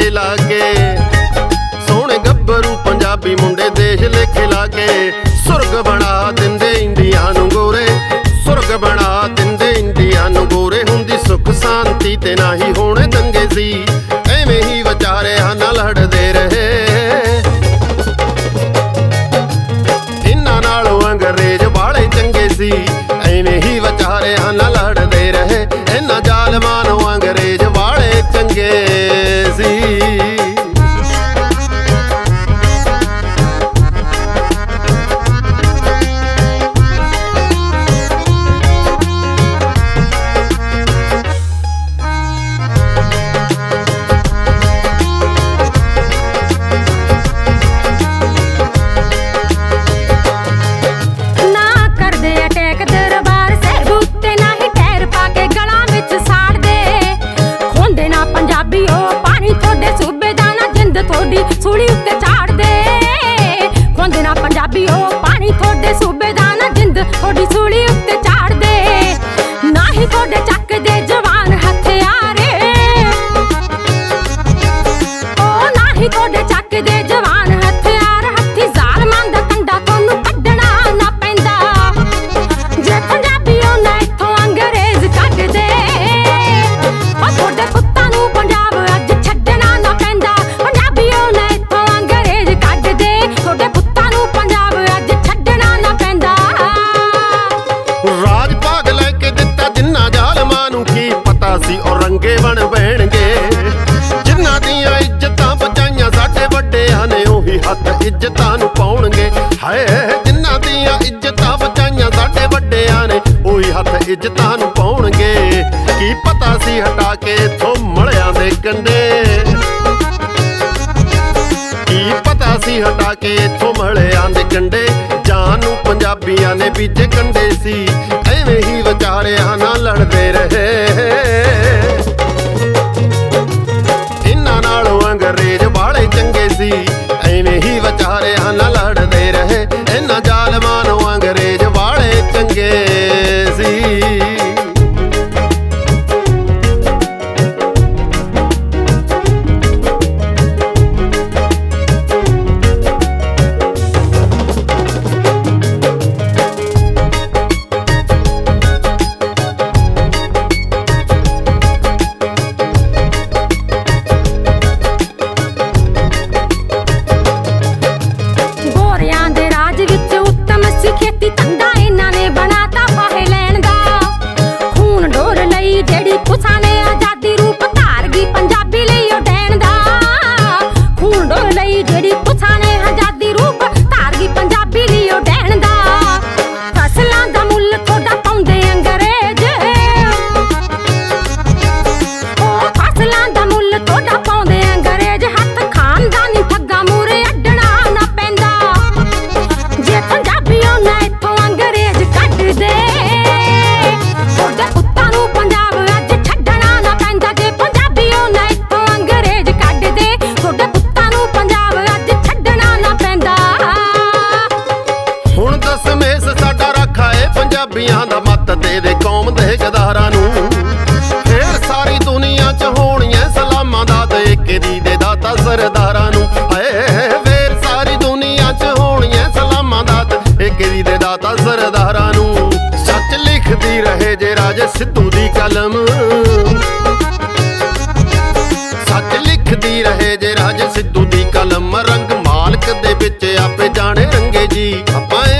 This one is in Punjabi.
ਲਾ ਕੇ। ਸੋਹਣੇ ਗੱਭਰੂ ਪੰਜਾਬੀ ਮੁੰਡੇ ਦੇਸ਼ ਲੇਖੇ ਲਾ ਕੇ। ਸੁਰਗ ਬਣਾ ਦਿੰਦੇ ਇੰਡੀਆ ਨੂੰ ਗੋਰੇ, ਸੁਰਗ ਬਣਾ ਦਿੰਦੇ ਇੰਡੀਆ ਨੂੰ ਗੋਰੇ। ਹੁੰਦੀ ਸੁੱਖ ਸ਼ਾਂਤੀ ਤੇ ਨਾ ਹੀ ਹੋਣੇ ਦੰਗੇ ਸੀ, ਐਵੇਂ ਹੀ ਵਿਚਾਰਿਆਂ ਨਾਲ ਲੜਦੇ ਰਹੇ। ਇਹਨਾਂ ਨਾਲੋਂ ਅੰਗਰੇਜ਼ ਵਾਲੇ ਚੰਗੇ ਸੀ, ਐਵੇਂ ਹੀ ਵਿਚਾਰਿਆਂ ਨਾਲ ਲੜਦੇ ਰਹੇ। ਇਹਨਾਂ ਜ਼ਾਲਮਾਂ ਨੂੰ ਅੰਗਰੇਜ਼ ਵਾਲੇ ਚੰਗੇ ਸੀ। ਸੂਲੀ ਉੱਤੇ ਝਾੜਦੇ ਖੁੰਦੇ ਨਾ ਪੰਜਾਬੀ ਉਹ ਪਾਣੀ ਤੁਹਾਡੇ ਸੂਬੇ ਦਾ ਨਾ ਜਿੰਦ ਤੁਹਾਡੀ ਸੂਲੀ ਉੱਤੇ ਝਾੜਦੇ। ਨਾ ਹੀ ਤੁਹਾਡੇ ਚੱਕਦੇ ਜਵਾਨ ਹਥਿਆਰੇ, ਉਹ ਨਾ ਹੀ ਤੁਹਾਡੇ ਚੱਕਦੇ ਜਵਾਨ ਹਥਿਆਰ। ਹੱਥੀ ਜ਼ਾਲਮਾਂ ਦਾ ਕੰਡਾ ਤੁਹਾਨੂੰ ਕੱਢਣਾ ਨਾ ਪੈਂਦਾ, ਜੇ ਪੰਜਾਬੀ ਉਹ ਨਾ ਇੱਥੋਂ ਅੰਗਰੇਜ਼ ਕੱਢਦੇ। ਉਹ ਤੁਹਾਡੇ ਪੁੱਤਾਂ ਨੂੰ ਪੰਜਾਬ ਅੱਜ ਛੱਡਣਾ ਨਾ ਪੈਂਦਾ, ਪੰਜਾਬੀ ਉਹ ਨਾ ਇੱਥੋਂ ਅੰਗਰੇਜ਼ ਕੱਢਦੇ। ਤੁਹਾਡੇ ਪੁੱਤਾਂ ਨੂੰ ਪੰਜਾਬ ਅੱਜ ਛੱਡਣਾ ਨਾ ਪੈਂਦਾ। ਰਾਜ ਭਾਗ ਲੈ ਕੇ ਦਿੱਤਾ ਜਿੰਨਾ ਜ਼ਾਲਮਾਂ ਨੂੰ, ਕੀ ਪਤਾ ਸੀ ਉਹ ਰੰਗੇ ਬਣ ਬਹਿਣਗੇ। ਜਿਨ੍ਹਾਂ ਦੀਆਂ ਇੱਜ਼ਤਾਂ ਬਚਾਈਆਂ ਸਾਡੇ ਵੱਡਿਆਂ ਨੇ, ਉਹੀ ਹੱਥ ਇੱਜ਼ਤਾਂ ਨੂੰ ਪਾਉਣਗੇ। ਹਾਏ ਜਿਨ੍ਹਾਂ ਦੀਆਂ ਇੱਜ਼ਤਾਂ ਬਚਾਈਆਂ ਸਾਡੇ ਵੱਡਿਆਂ ਨੇ, ਉਹੀ ਹੱਥ ਇੱਜ਼ਤਾਂ ਨੂੰ ਪਾਉਣਗੇ। ਕੀ ਪਤਾ ਸੀ ਹਟਾ ਕੇ ਇੱਥੋਂ ਮਲਿਆਂ ਦੇ ਕੰਡੇ, ਕੀ ਪਤਾ ਸੀ ਹਟਾ ਕੇ ਇੱਥੋਂ ਮਲਿਆਂ ਦੇ ਕੰਡੇ। ਜਾਨ ਨੂੰ ਪੰਜਾਬੀਆਂ ਨੇ ਬੀਜੇ ਕੰਡੇ ਸੀ, ਐਵੇਂ ਹੀ ਵਿਚਾਰਿਆਂ ਨਾਲ ਲੜਦੇ ਰਹੇ। ਇਹਨਾਂ ਨਾਲੋਂ ਅੰਗਰੇਜ਼ ਵਾਲੇ ਚੰਗੇ ਸੀ, ਐਵੇਂ ਹੀ ਵਿਚਾਰਿਆਂ ਨਾਲ ਲੜਦੇ ਰਹੇ। ਇਹਨਾਂ ਜ਼ਾਲਮਾਂ ਨੂੰ ਅੰਗਰੇਜ਼ ਵਾਲੇ ਚੰਗੇ ਸੀ। ਖੇਤੀ ਧੰਦਾ ਇਹਨਾਂ ਨੇ ਬਣਾਤਾ ਫਾਹੇ ਲੈਣ ਦਾ। ਖੂਨ ਡੋਰ ਲਈ ਜਿਹੜੀ ਕੁਛਾਂ ਨੇ ਆਜ਼ਾਦੀ ਰੂਪ ਧਾਰ ਗਈ ਪੰਜਾਬੀ ਲਈ ਉਹ ਡੈਣ ਦਾ। ਖੂਨ ਡੋਰ ਲਈ ਜਿਹੜੀ ਕੁਛਾਂ ਨੇ ਆਜ਼ਾਦੀ ਰੂਪ ਧਾਰ ਗਈ ਪੰਜਾਬੀ ਲਈ ਉਹ ਡੈਣ ਦਾ। ਫਸਲਾਂ ਦਾ ਮੁੱਲ ਤੁਹਾਡਾ ਪਾਉਂਦੇ ਅੰਗਰੇਜ਼, ਉਹ ਫਸਲਾਂ ਦਾ ਮੁੱਲ ਤੁਹਾਡਾ ਪਾਉਂਦੇ ਅੰਗਰੇਜ਼। ਹੱਥ ਖਾਨਦਾਨੀ ਠੱਗਾਂ ਮੂਹਰੇ ਅੱਡਣਾ ਨਾ ਪੈਂਦਾ, ਜੇ ਪੰਜਾਬੀ ਨਾ ਇੱਥੋਂ ਅੰਗਰੇਜ਼ ਕੱਢਦੇ। ਤੁਹਾਡੇ ਪੁੱਤਾਂ ਨੂੰ ਪੰਜਾਬ ਅੱਜ ਛੱਡਣਾ ਨਾ ਪੈਂਦਾ, ਜੇ ਪੰਜਾਬੀ ਉਹ ਨਾ ਇੱਥੋਂ ਅੰਗਰੇਜ਼ ਕੱਢਦੇ। ਤੁਹਾਡੇ ਪੁੱਤਾਂ ਨੂੰ ਪੰਜਾਬ ਅੱਜ ਛੱਡਣਾ ਨਾ ਪੈਂਦਾ। ਹੁਣ ਦਸਮੇਸ਼ ਸਾਡਾ ਰਾਖਾ ਏ ਪੰਜਾਬੀਆਂ ਦਾ, ਮੱਤ ਦੇ ਦੇ ਕੌਮ ਦੇ ਗਦਾਰਾਂ ਨੂੰ। ਫੇਰ ਸਾਰੀ ਦੁਨੀਆ 'ਚ ਹੋਣੀਆਂ ਸਲਾਮਾਂ ਦਾ ਦੇ ਕੇ ਦੀ ਦੇ ਦਾਤਾ ਸਰਦਾਰਾਂ ਨੂੰ। ਹਾਏ ਫੇਰ ਸਾਰੀ ਦੁਨੀਆ 'ਚ ਹੋਣੀਆਂ ਸਲਾਮਾਂ ਦਾ ਦੀ ਦੇ ਦਾਤਾ ਸਰਦਾਰਾਂ ਨੂੰ। ਸੱਚ ਲਿਖਦੀ ਰਹੇ ਜੇ ਰਾਜੇ ਸਿੱਧੂ ਦੀ ਕਲਮ, ਸੱਚ ਲਿਖਦੀ ਰਹੇ ਜੇ ਰਾਜੇ ਸਿੱਧੂ ਦੀ ਕਲਮ। ਰੰਗ ਮਾਲਕ ਦੇ ਵਿੱਚ ਆਪੇ ਜਾਣੇ ਰੰਗੇ ਜੀ, ਆਪਾਂ